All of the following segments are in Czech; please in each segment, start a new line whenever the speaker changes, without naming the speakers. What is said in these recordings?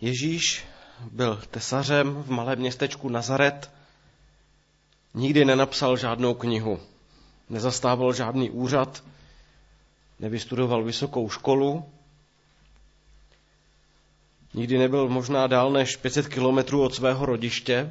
Ježíš byl tesařem v malém městečku Nazaret, nikdy nenapsal žádnou knihu, nezastával žádný úřad, nevystudoval vysokou školu, nikdy nebyl možná dál než 500 kilometrů od svého rodiště.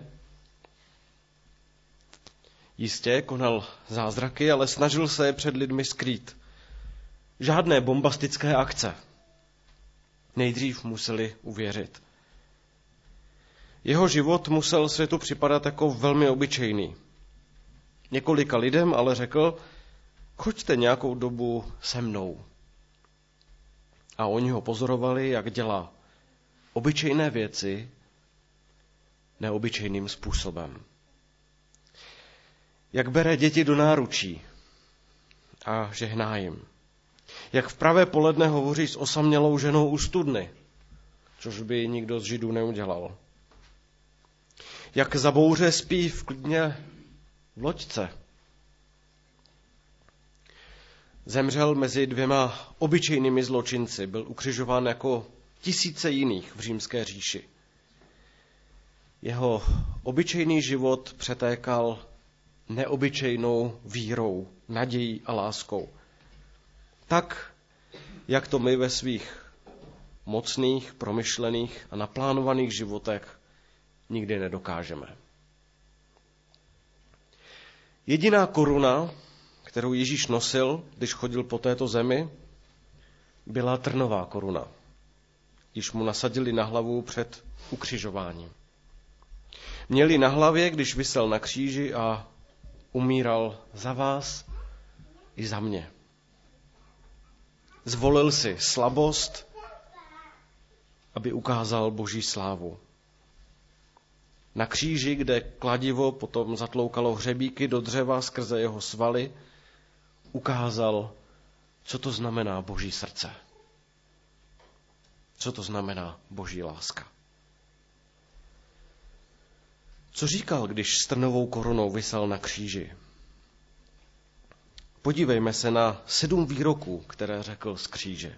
Jistě konal zázraky, ale snažil se je před lidmi skrýt. Žádné bombastické akce. Nejdřív museli uvěřit. Jeho život musel světu připadat jako velmi obyčejný. Několika lidem ale řekl, choďte nějakou dobu se mnou. A oni ho pozorovali, jak dělá obyčejné věci neobyčejným způsobem. Jak bere děti do náručí a žehná jim. Jak v pravé poledne hovoří s osamělou ženou u studny, což by nikdo z Židů neudělal. Jak za bouře spí v klidně v loďce. Zemřel mezi dvěma obyčejnými zločinci, byl ukřižován jako tisíce jiných v římské říši. Jeho obyčejný život přetékal neobyčejnou vírou, nadějí a láskou. Tak, jak to my ve svých mocných, promyšlených a naplánovaných životech nikdy nedokážeme. Jediná koruna, kterou Ježíš nosil, když chodil po této zemi, byla trnová koruna, již mu nasadili na hlavu před ukřižováním. Měli na hlavě, když visel na kříži a umíral za vás i za mě. Zvolil si slabost, aby ukázal Boží slávu. Na kříži, kde kladivo potom zatloukalo hřebíky do dřeva skrze jeho svaly, ukázal, co to znamená Boží srdce. Co to znamená Boží láska. Co říkal, když s trnovou korunou visel na kříži? Podívejme se na 7 výroků, které řekl z kříže.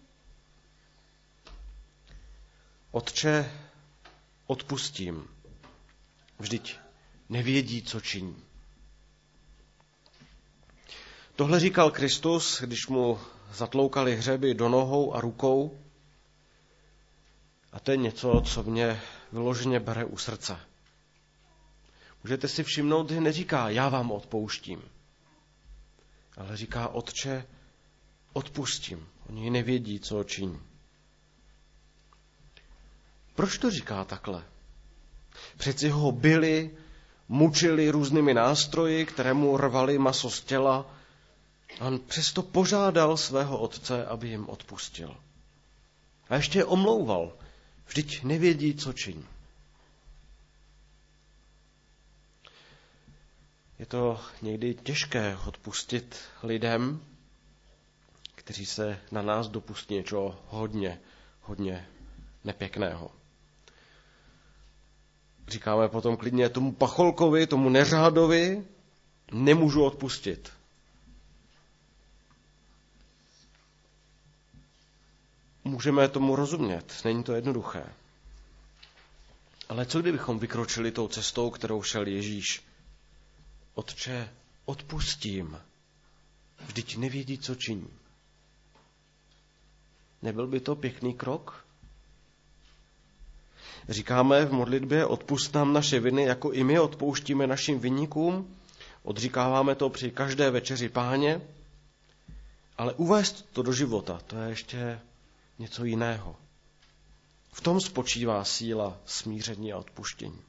Otče, odpustím, vždyť nevědí, co činí. Tohle říkal Kristus, když mu zatloukali hřeby do nohou a rukou. A to je něco, co mě vyloženě bere u srdce. Můžete si všimnout, že neříká, já vám odpouštím. Ale říká, Otče, odpustím. Oni nevědí, co činí. Proč to říká takhle? Přeci ho bili, mučili různými nástroji, které mu rvali maso z těla. A on přesto požádal svého otce, aby jim odpustil. A ještě je omlouval. Vždyť nevědí, co činí. Je to někdy těžké odpustit lidem, kteří se na nás dopustí něčeho hodně nepěkného. Říkáme potom klidně tomu pacholkovi, tomu neřádovi, nemůžu odpustit. Můžeme tomu rozumět, není to jednoduché. Ale co kdybychom vykročili tou cestou, kterou šel Ježíš? Otče, odpustím, vždyť nevědí, co činí. Nebyl by to pěkný krok? Říkáme v modlitbě, odpusť nám naše viny, jako i my odpouštíme našim viníkům. Odříkáváme to při každé večeři Páně. Ale uvést to do života, to je ještě něco jiného. V tom spočívá síla smíření a odpuštění.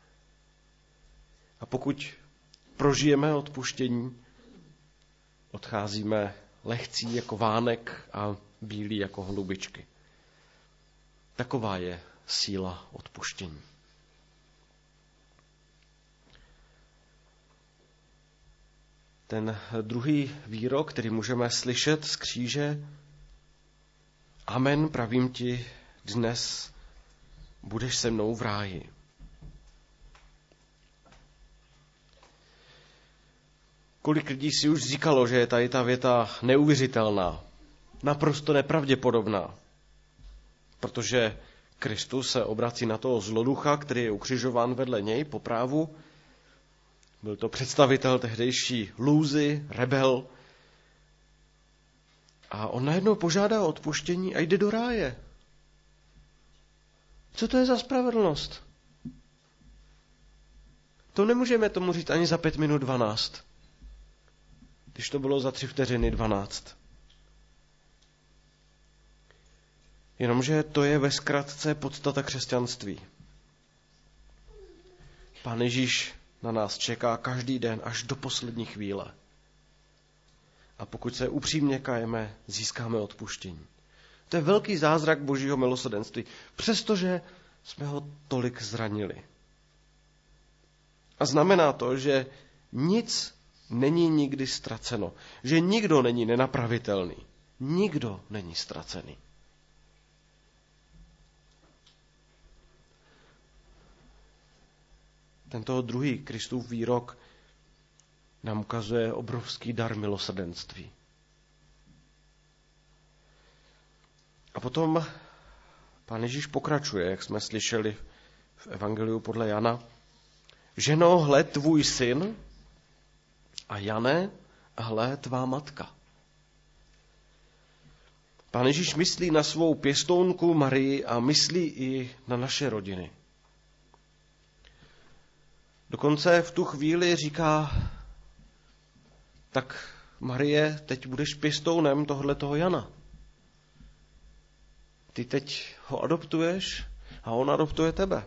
A pokud prožijeme odpuštění, odcházíme lehcí jako vánek a bílí jako holubičky. Taková je síla odpuštění. Ten druhý výrok, který můžeme slyšet z kříže, amen, pravím ti, dnes budeš se mnou v ráji. Kolik lidí si už říkalo, že je tady ta věta neuvěřitelná, naprosto nepravděpodobná, protože Kristus se obrací na toho zloducha, který je ukřižován vedle něj po právu. Byl to představitel tehdejší lůzy, rebel. A on najednou požádá o odpuštění a jde do ráje. Co to je za spravedlnost? To nemůžeme tomu říct ani za 5 minut 12. Když to bylo za 3 vteřiny 12. Jenomže to je ve zkratce podstata křesťanství. Pán Ježíš na nás čeká každý den až do poslední chvíle. A pokud se upřímně kajeme, získáme odpuštění. To je velký zázrak Božího milosrdenství, přestože jsme ho tolik zranili. A znamená to, že nic není nikdy ztraceno. Že nikdo není nenapravitelný. Nikdo není ztracený. Tento druhý Kristův výrok nám ukazuje obrovský dar milosrdenství. A potom Pán Ježíš pokračuje, jak jsme slyšeli v Evangeliu podle Jana. Ženo, hle tvůj syn, a Jane, hle tvá matka. Pán Ježíš myslí na svou pěstounku Marii a myslí i na naše rodiny. Dokonce v tu chvíli říká, tak Marie, teď budeš pěstounem tohletoho Jana. Ty teď ho adoptuješ a on adoptuje tebe.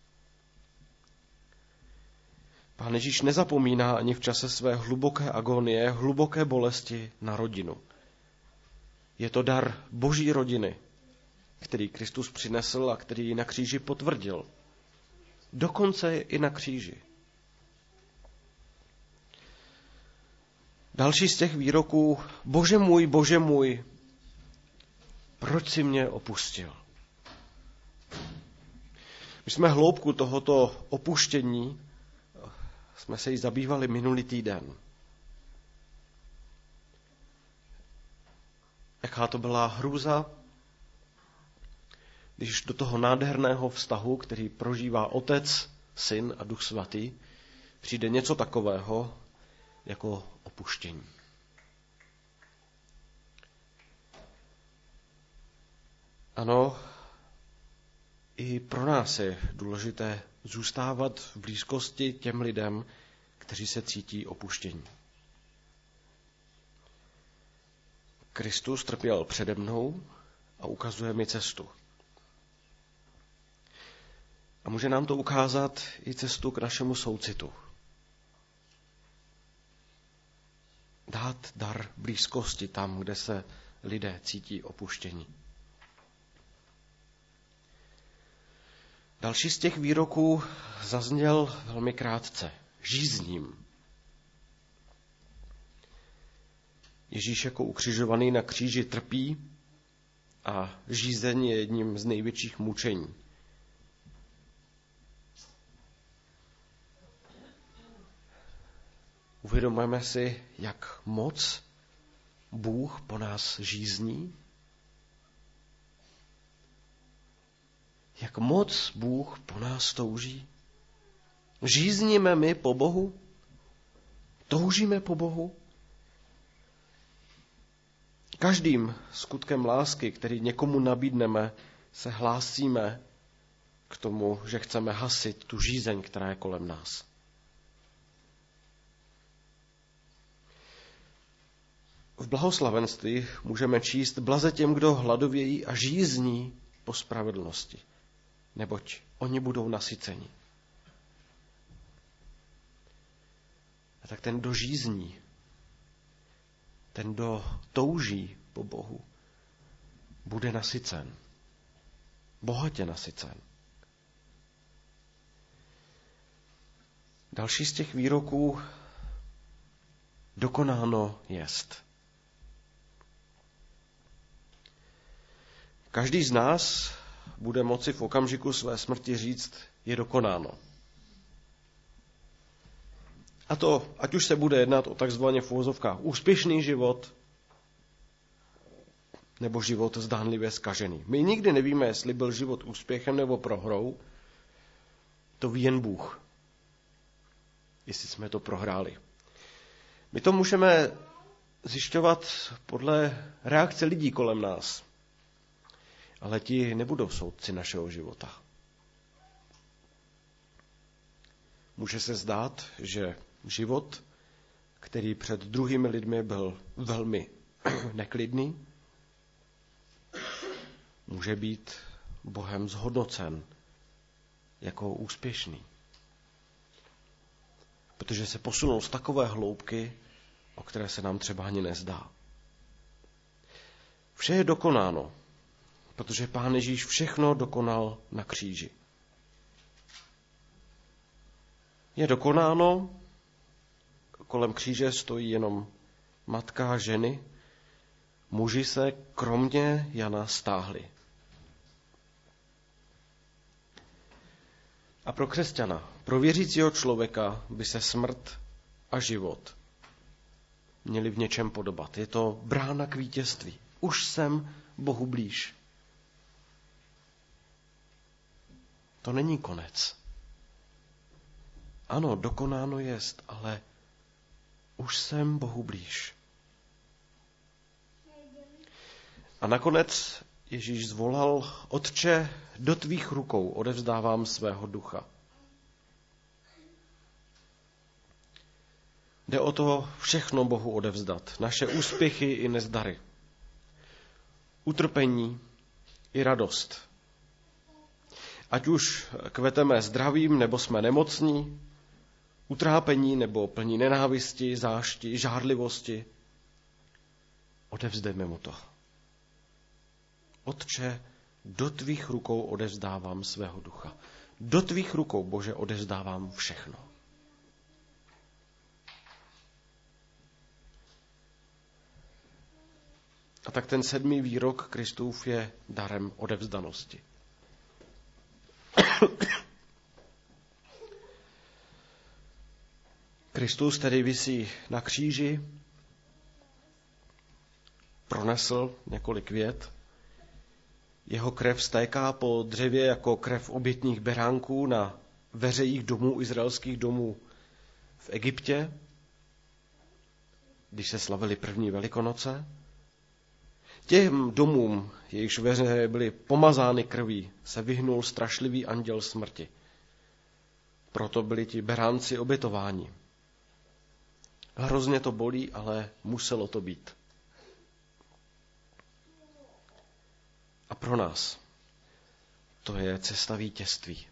Pán Ježíš nezapomíná ani v čase své hluboké agonie, hluboké bolesti na rodinu. Je to dar Boží rodiny, který Kristus přinesl a který na kříži potvrdil. Dokonce i na kříži. Další z těch výroků, Bože můj, proč jsi mě opustil? My jsme hloubku tohoto opuštění, jsme se jí zabývali minulý týden. Jaká to byla hrůza, když do toho nádherného vztahu, který prožívá Otec, Syn a Duch Svatý, přijde něco takového jako opuštění. Ano, i pro nás je důležité zůstávat v blízkosti těm lidem, kteří se cítí opuštění. Kristus trpěl přede mnou a ukazuje mi cestu. A může nám to ukázat i cestu k našemu soucitu. Dát dar blízkosti tam, kde se lidé cítí opuštění. Další z těch výroků zazněl velmi krátce. Žízním. Ježíš jako ukřižovaný na kříži trpí a žízeň je jedním z největších mučení. Uvědomujeme si, jak moc Bůh po nás žízní? Jak moc Bůh po nás touží? Žízníme my po Bohu? Toužíme po Bohu? Každým skutkem lásky, který někomu nabídneme, se hlásíme k tomu, že chceme hasit tu žízeň, která je kolem nás. V blahoslavenství můžeme číst blaze těm, kdo hladovějí a žízní po spravedlnosti, neboť oni budou nasyceni. A tak ten, kdo žízní, ten, kdo touží po Bohu, bude nasycen. Bohatě nasycen. Další z těch výroků dokonáno jest. Každý z nás bude moci v okamžiku své smrti říct, je dokonáno. A to, ať už se bude jednat o takzvaně v uvozovkách úspěšný život, nebo život zdánlivě zkažený. My nikdy nevíme, jestli byl život úspěchem nebo prohrou. To ví jen Bůh, jestli jsme to prohráli. My to můžeme zjišťovat podle reakce lidí kolem nás, ale ti nebudou soudci našeho života. Může se zdát, že život, který před druhými lidmi byl velmi neklidný, může být Bohem zhodnocen jako úspěšný. Protože se posunul z takové hloubky, o které se nám třeba ani nezdá. Vše je dokonáno, protože Pán Ježíš všechno dokonal na kříži. Je dokonáno, kolem kříže stojí jenom matka a ženy, muži se kromě Jana stáhli. A pro křesťana, pro věřícího člověka by se smrt a život měli v něčem podobat. Je to brána k vítězství. Už jsem Bohu blíž. To není konec. Ano, dokonáno jest, ale už jsem Bohu blíž. A nakonec Ježíš zvolal: Otče, do tvých rukou odevzdávám svého ducha. Jde o to všechno Bohu odevzdat. Naše úspěchy i nezdary. Utrpení i radost. Ať už kveteme zdravím, nebo jsme nemocní, utrápení nebo plní nenávisti, zášti, žárlivosti. Odevzdejme mu to. Otče, do tvých rukou odevzdávám svého ducha. Do tvých rukou, Bože, odevzdávám všechno. A tak ten 7. výrok Kristův je darem odevzdanosti. Kristus tedy visí na kříži, pronesl několik vět. Jeho krev stéká po dřevě jako krev obětních beránků na veřejích domů, izraelských domů v Egyptě, když se slavili první Velikonoce. Těm domům, jejichž veřeje byly pomazány krví, se vyhnul strašlivý anděl smrti. Proto byli ti beránci obětováni. Hrozně to bolí, ale muselo to být. A pro nás to je cesta vítězství.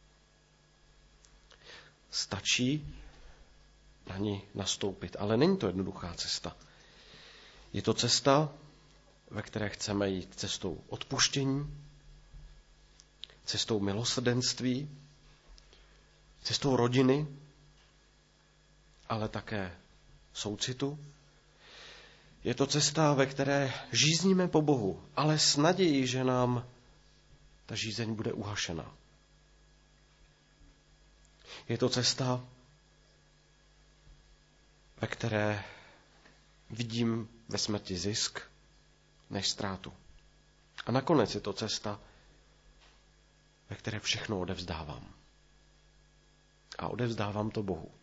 Stačí na ní nastoupit, ale není to jednoduchá cesta. Je to cesta, ve které chceme jít cestou odpuštění, cestou milosrdenství, cestou rodiny, ale také soucitu. Je to cesta, ve které žízníme po Bohu, ale s nadějí, že nám ta žízeň bude uhašena. Je to cesta, ve které vidím ve smrti zisk než ztrátu. A nakonec je to cesta, ve které všechno odevzdávám. A odevzdávám to Bohu.